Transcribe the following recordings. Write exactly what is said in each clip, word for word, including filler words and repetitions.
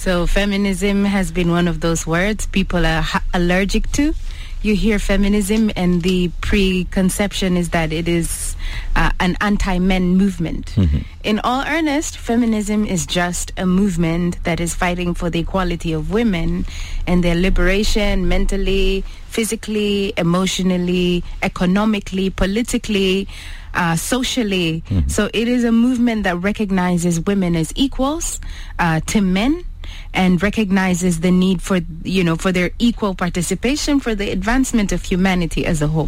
So feminism has been one of those words people are ha- allergic to. You hear feminism and the preconception is that it is uh, an anti-men movement. Mm-hmm. In all earnest, feminism is just a movement that is fighting for the equality of women and their liberation mentally, physically, emotionally, economically, politically, uh, socially. Mm-hmm. So it is a movement that recognizes women as equals uh, to men, and recognizes the need for, you know, for their equal participation for the advancement of humanity as a whole.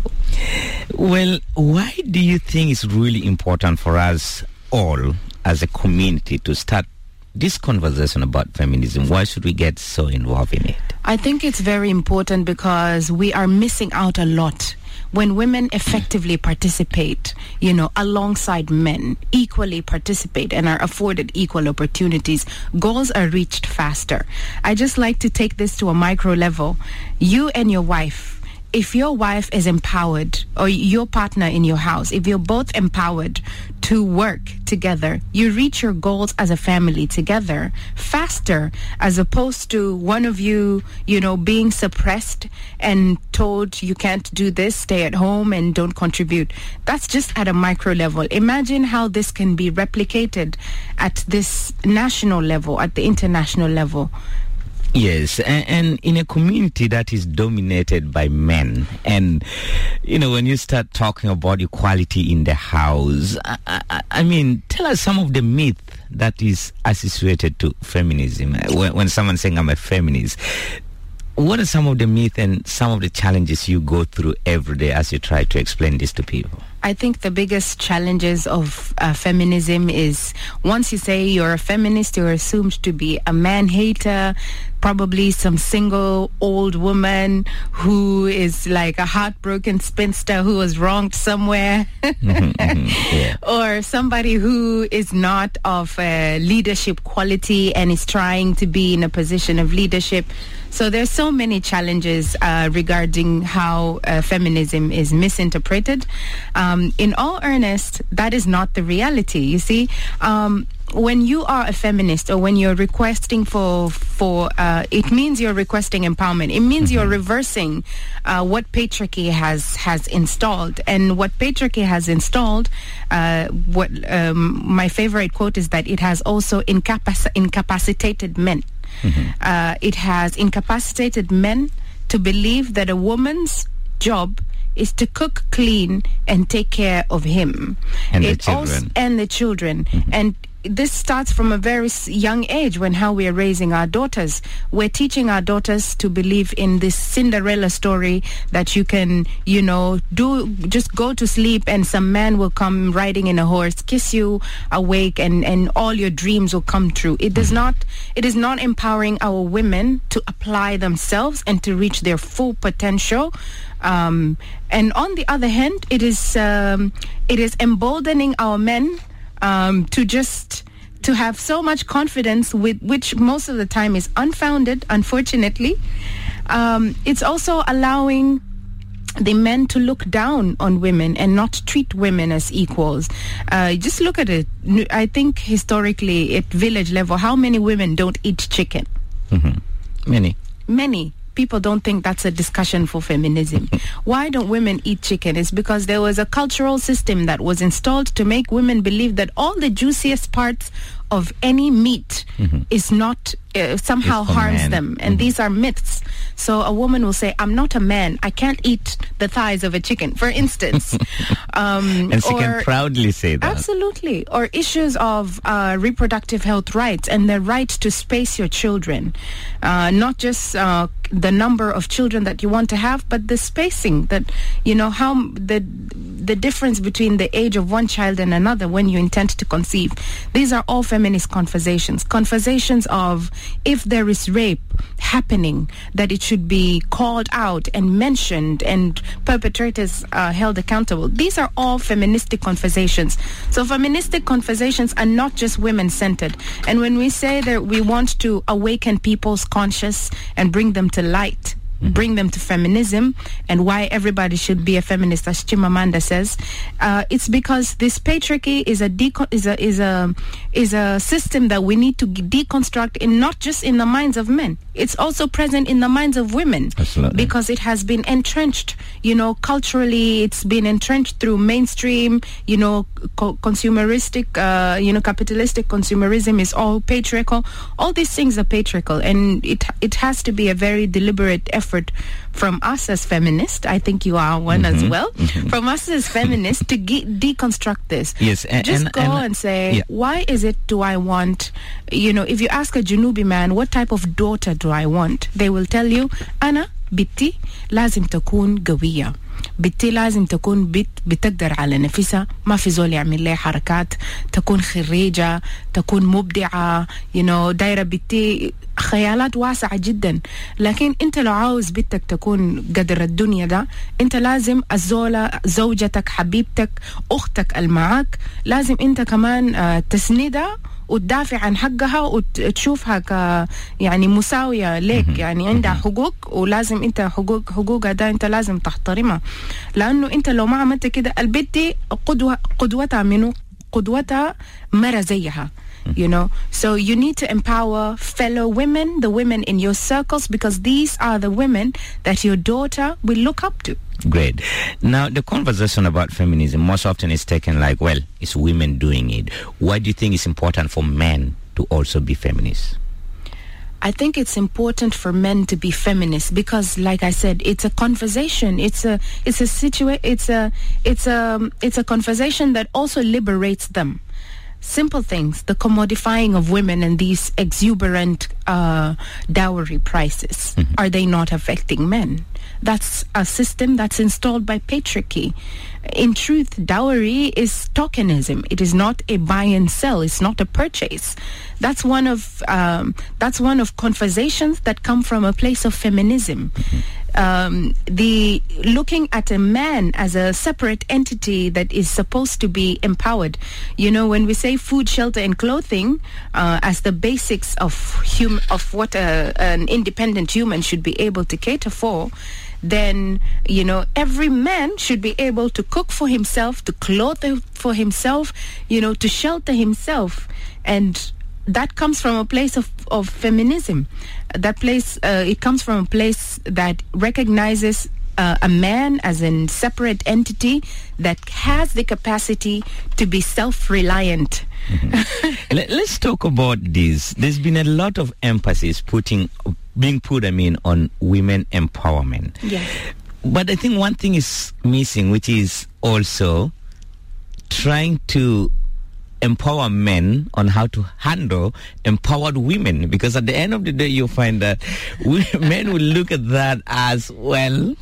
Well, why do you think it's really important for us all as a community to start this conversation about feminism? Why should we get so involved in it? I think it's very important because we are missing out a lot. When women effectively participate, you know, alongside men, equally participate and are afforded equal opportunities, goals are reached faster. I just like to take this to a micro level. You and your wife, if your wife is empowered, or your partner in your house, if you're both empowered to work together, you reach your goals as a family together faster, as opposed to one of you, you know, being suppressed and told you can't do this, stay at home and don't contribute. That's just at a micro level. Imagine how this can be replicated at this national level, at the international level. Yes, and, and in a community that is dominated by men, and, you know, when you start talking about equality in the house, I, I, I mean, tell us some of the myth that is associated to feminism. When, when someone's saying I'm a feminist, what are some of the myths and some of the challenges you go through every day as you try to explain this to people? I think the biggest challenges of uh, feminism is once you say you're a feminist, you're assumed to be a man-hater, probably some single old woman who is like a heartbroken spinster who was wronged somewhere, mm-hmm, mm-hmm, yeah. or somebody who is not of uh, leadership quality and is trying to be in a position of leadership. So there's so many challenges uh, regarding how uh, feminism is misinterpreted. Um, in all earnest, that is not the reality. You see, um, when you are a feminist or when you're requesting for, for uh, it means you're requesting empowerment. It means mm-hmm. you're reversing uh, what patriarchy has, has installed. And what patriarchy has installed, uh, what um, my favorite quote is that it has also incapac- incapacitated men. Mm-hmm. Uh, it has incapacitated men to believe that a woman's job is to cook, clean, and take care of him. And it the children. Also, and the children. Mm-hmm. And this starts from a very young age when how we are raising our daughters. We're teaching our daughters to believe in this Cinderella story that you can, you know, do just go to sleep and some man will come riding in a horse, kiss you awake, and, and all your dreams will come true. It does not, it is not empowering our women to apply themselves and to reach their full potential. Um, and on the other hand, it is um, it is emboldening our men Um, to just to have so much confidence, with which most of the time is unfounded, unfortunately. Um, it's also allowing the men to look down on women and not treat women as equals. Uh, just look at it. I think historically at village level, how many women don't eat chicken? Mm-hmm. Many. Many. People don't think that's a discussion for feminism. Why don't women eat chicken? It's because there was a cultural system that was installed to make women believe that all the juiciest parts of any meat mm-hmm. is not uh, somehow harms man. them. And mm-hmm. these are myths. So a woman will say, I'm not a man. I can't eat the thighs of a chicken, for instance. um, and she or, can proudly say that. Absolutely. Or issues of uh, reproductive health rights and the right to space your children. Uh, not just uh, the number of children that you want to have, but the spacing, that, you know, how the the difference between the age of one child and another when you intend to conceive. These are all feminist conversations. Conversations of if there is rape happening, that it should be called out and mentioned and perpetrators uh, held accountable. These are all feministic conversations. So feministic conversations are not just women-centered. And when we say that we want to awaken people's conscience and bring them to light, bring them to feminism and why everybody should be a feminist, as Chimamanda says, uh, it's because this patriarchy is a deco- is a is a is a system that we need to deconstruct, in not just in the minds of men. It's also present in the minds of women. Absolutely. Because it has been entrenched, you know, culturally. It's been entrenched through mainstream, you know, co- consumeristic, uh, you know, capitalistic consumerism is all patriarchal. All these things are patriarchal, and it it has to be a very deliberate effort from us as feminists. I think you are one mm-hmm, as well. Mm-hmm. From us as feminists to ge- deconstruct this. Yes, and, just and, go and, and say, yeah. why is it do I want, you know, if you ask a Junubi man, what type of daughter do I want? They will tell you, Ana, bitti, lazim takun gawiya. بنتي لازم تكون بت بتقدر على نفسها ما في زول يعمل لها حركات تكون خريجة تكون مبدعة you know دايرة بنتي خيالات واسعة جدا لكن انت لو عاوز بنتك تكون قدر الدنيا ده انت لازم الزولة زوجتك حبيبتك أختك المعاك لازم انت كمان آه تسندها وتدافع عن حقها وتشوفها ك يعني مساوية ليك يعني عندها حقوق ولازم انت حقوق حقوقها ده انت لازم تحترمها لانه انت لو ما عملت كده البنت دي قدوة قدوتها منو قدوتها مرة زيها you know so you need to empower fellow women, the women in your circles, because these are the women that your daughter will look up to. Great. Now, the conversation about feminism most often is taken like, well, it's women doing it. Why do you think it's important for men to also be feminists? I think it's important for men to be feminists because, like I said, it's a conversation. It's a it's a situa- It's a it's a it's a conversation that also liberates them. Simple things, the commodifying of women and these exuberant uh, dowry prices, mm-hmm. are they not affecting men? That's a system that's installed by patriarchy. In truth, dowry is tokenism. It is not a buy and sell. It's not a purchase. That's one of um, that's one of conversations that come from a place of feminism. Mm-hmm. Um, the looking at a man as a separate entity that is supposed to be empowered. You know, when we say food, shelter, and clothing uh, as the basics of hum- of what a, an independent human should be able to cater for, then, you know, every man should be able to cook for himself, to clothe for himself, you know, to shelter himself. And that comes from a place of, of feminism. That place, uh, it comes from a place that recognizes uh, a man as a separate entity that has the capacity to be self-reliant. Mm-hmm. Let, let's talk about this. There's been a lot of emphasis putting, being put, I mean, on women empowerment. Yes. But I think one thing is missing, which is also trying to empower men on how to handle empowered women, because at the end of the day you find that we, men will look at that as, well,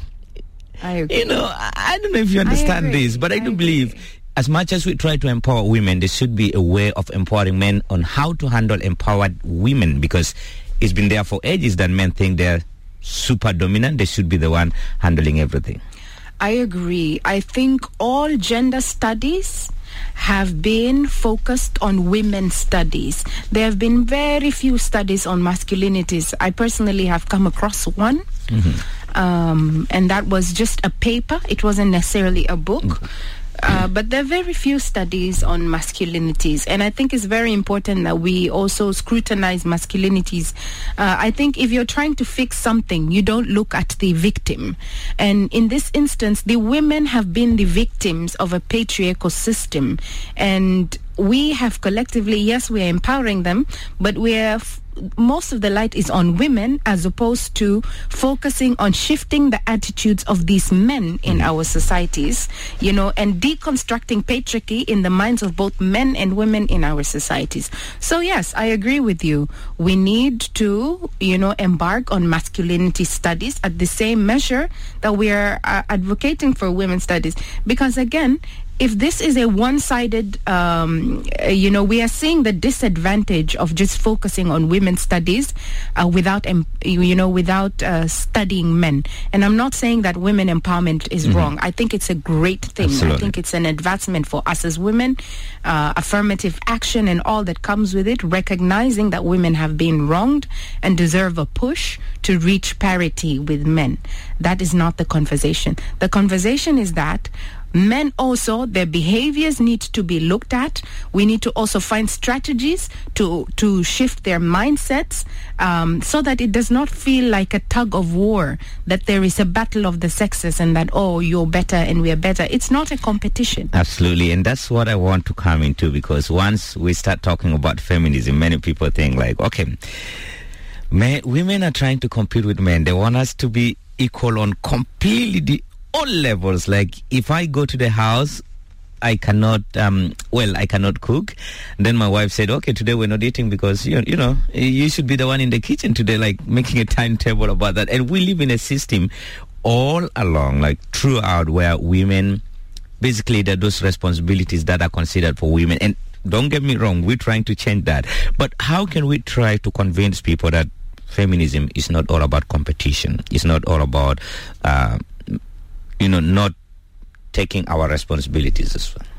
I agree. You know, I, I don't know if you understand this, but I, I do agree. believe as much as we try to empower women, there should be a way of empowering men on how to handle empowered women, because it's been there for ages that men think they're super dominant. They should be the one handling everything. I agree. I think all gender studies have been focused on women's studies. There have been very few studies on masculinities. I personally have come across one, mm-hmm. um, and that was just a paper. It wasn't necessarily a book. Mm-hmm. Uh, but there are very few studies on masculinities, and I think it's very important that we also scrutinize masculinities. Uh, I think if you're trying to fix something, you don't look at the victim. And in this instance, the women have been the victims of a patriarchal system. And we have collectively, yes, we are empowering them, but we are... F- most of the light is on women as opposed to focusing on shifting the attitudes of these men in mm. our societies, you know, and deconstructing patriarchy in the minds of both men and women in our societies. So yes, I agree with you. We need to, you know, embark on masculinity studies at the same measure that we are uh, advocating for women's studies, because again, if this is a one-sided, um, you know, we are seeing the disadvantage of just focusing on women's studies uh, without, um, you know, without uh, studying men. And I'm not saying that women empowerment is mm-hmm. wrong. I think it's a great thing. Absolutely. I think it's an advancement for us as women, uh, affirmative action and all that comes with it, recognizing that women have been wronged and deserve a push to reach parity with men. That is not the conversation. The conversation is that men also, their behaviors need to be looked at. We need to also find strategies to to shift their mindsets um, so that it does not feel like a tug of war, that there is a battle of the sexes and that, oh, you're better and we're better. It's not a competition. Absolutely. And that's what I want to come into, because once we start talking about feminism, many people think like, okay, men, women are trying to compete with men. They want us to be equal on completely all levels. Like if I go to the house, I cannot, um, well, I cannot cook. Then my wife said, okay, today we're not eating because, you, you know, you should be the one in the kitchen today, like making a timetable about that. And we live in a system all along, like throughout, where women, basically there are those responsibilities that are considered for women. And don't get me wrong, we're trying to change that. But how can we try to convince people that feminism is not all about competition? It's not all about, uh, you know, not taking our responsibilities as well.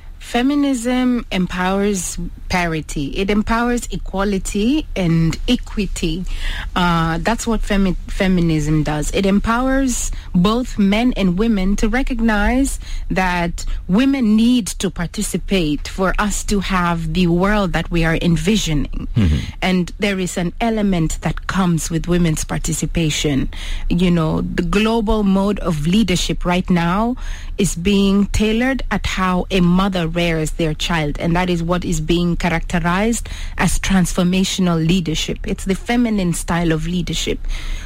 Feminism empowers parity. It empowers equality and equity. Uh, that's what femi- feminism does. It empowers both men and women to recognize that women need to participate for us to have the world that we are envisioning. Mm-hmm. And there is an element that comes with women's participation. You know, the global mode of leadership right now is being tailored at how a mother rears their child, and that is what is being characterized as transformational leadership. It's the feminine style of leadership.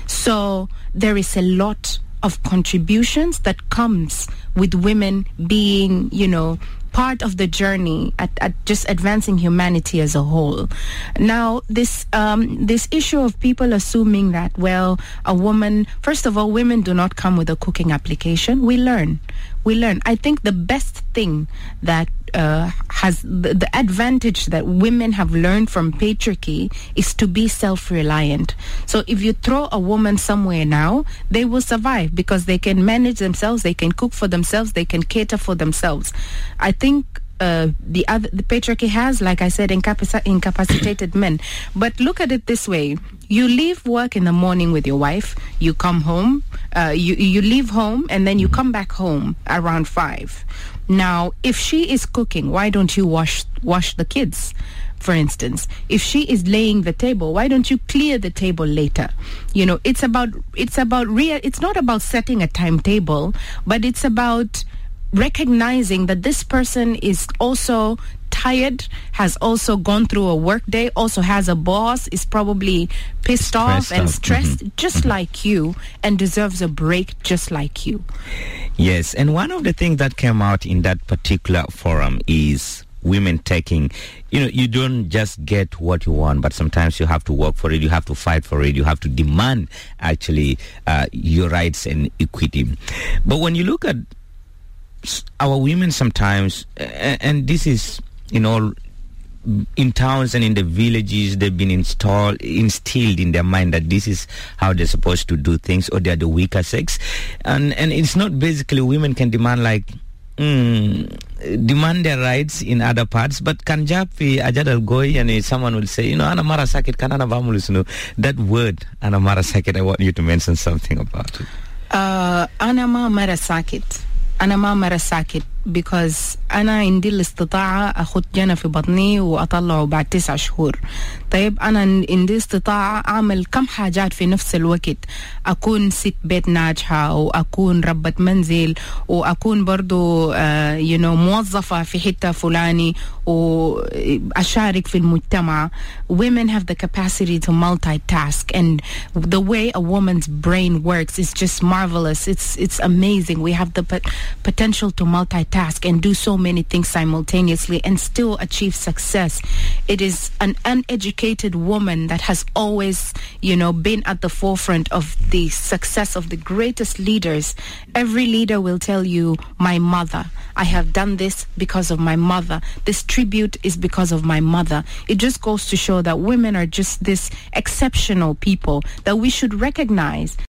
So there is a lot of contributions that comes with women being, you know, part of the journey at, at just advancing humanity as a whole. Now, this um, this issue of people assuming that, well, a woman, first of all, women do not come with a cooking application. We learn. We learn. I think the best thing that uh, has the, the advantage that women have learned from patriarchy is to be self-reliant. So if you throw a woman somewhere now, they will survive because they can manage themselves, they can cook for themselves, they can cater for themselves. I think uh, the other the patriarchy has, like I said, incapac- incapacitated men. But look at it this way. You leave work in the morning with your wife, you come home, uh, you, you leave home, and then you come back home around five. Now, if she is cooking, why don't you wash wash the kids, for instance? If she is laying the table, why don't you clear the table later? You know, it's about, it's about real, it's not about setting a timetable, but it's about recognizing that this person is also tired, has also gone through a work day, also has a boss, is probably pissed stressed off and up. stressed mm-hmm. just mm-hmm. like you, and deserves a break just like you. Yes, and one of the things that came out in that particular forum is women taking, you know, you don't just get what you want, but sometimes you have to work for it, you have to fight for it, you have to demand actually uh, your rights and equity. But when you look at our women sometimes, and this is, you know, in towns and in the villages, they've been installed, instilled in their mind that this is how they're supposed to do things, or they're the weaker sex. And and it's not basically women can demand like, mm, demand their rights in other parts, but kan japi ajadal goy, and someone will say, you know, ana mara sakit kanana bamulus, you know, that word, ana mara sakit, I want you to mention something about it. Uh, ana ma mara sakit. أنا ما مرة ساكت because أنا عندي الاستطاعة أخذ جنة في بطني وأطلعه بعد تسع شهور. طيب أنا عندي استطاعة أعمل كم حاجات في نفس الوقت، أكون ست بيت ناجحة، وأكون ربة منزل، وأكون برضو uh, you know, موظفة في حتة فلاني، وأشارك في المجتمع. Women have the capacity to multitask, and the way a woman's brain works is just marvelous. It's it's amazing. We have the pot- potential to multitask task and do so many things simultaneously and still achieve success. It is an uneducated woman that has always, you know, been at the forefront of the success of the greatest leaders. Every leader will tell you, my mother. I have done this because of my mother. This tribute is because of my mother. It just goes to show that women are just this exceptional people that we should recognize.